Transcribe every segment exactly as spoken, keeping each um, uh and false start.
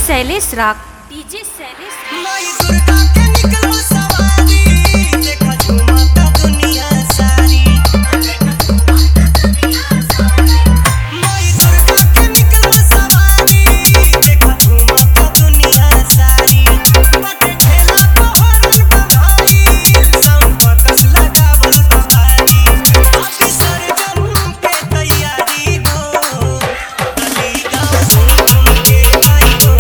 शैलेश राग डीजे शैलेश माई दुर्गा के निकलो सवारी देखा झूमता दुनिया सारी। माई दुर्गा के निकलो सवारी देखा झूमता दुनिया सारी। बाटे ठेला पहरन बधाई संपतस लगावल बहारी। अभी सरजम के तैयारी हो गली गाँव घूम घूम के आई हो।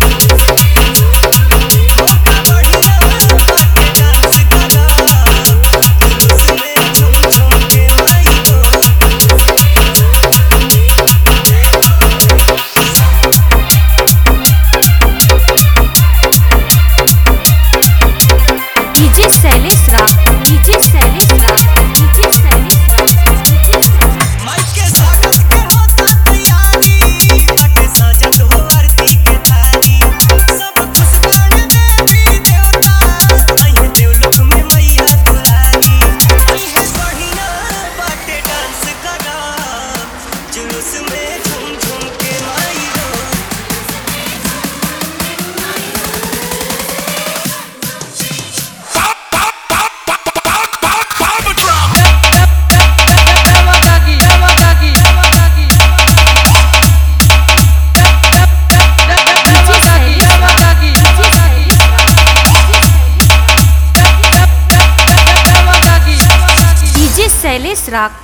डीजे शैलेश राग डीजे शैलेश राग डीजे शैलेश माई के स्वागत के होता तैयारी बाटे सजत हो आरती के थाली। सब खुश बाण देवी देवता अइहे देवलोक में मैया दुलारी। अइहे बढ़िया बाटे डांस करा जुलूस में झूम झूम के माई हो। डीजे शैलेश राग